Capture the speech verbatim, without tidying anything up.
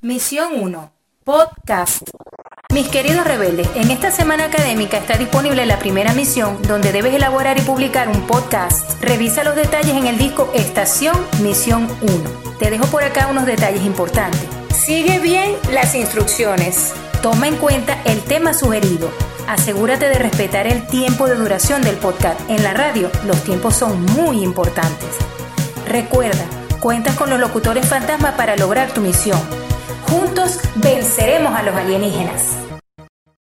Misión uno. Podcast. Mis queridos rebeldes, en esta semana académica está disponible la primera misión donde debes elaborar y publicar un podcast. Revisa los detalles en el disco Estación Misión uno. Te dejo por acá unos detalles importantes. Sigue bien las instrucciones. Toma en cuenta el tema sugerido. Asegúrate de respetar el tiempo de duración del podcast. En la radio, los tiempos son muy importantes. Recuerda, cuentas con los locutores fantasma para lograr tu misión. Juntos venceremos a los alienígenas.